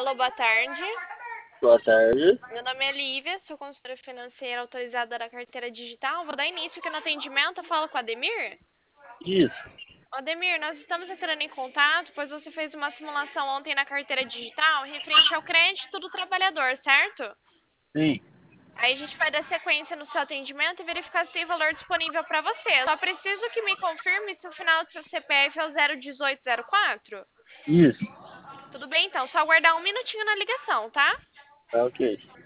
Alô, boa tarde. Boa tarde. Meu nome é Lívia, sou consultora financeira autorizada da carteira digital. Vou dar início aqui no atendimento. Eu falo com o Ademir. Isso. Ademir, nós estamos entrando em contato, pois você fez uma simulação ontem na carteira digital referente ao crédito do trabalhador, certo? Sim. Aí a gente vai dar sequência no seu atendimento e verificar se tem valor disponível para você. Eu só preciso que me confirme se o final do seu CPF é o 01804. Isso. Tudo bem, então. Só aguardar um minutinho na ligação, tá? Tá ok.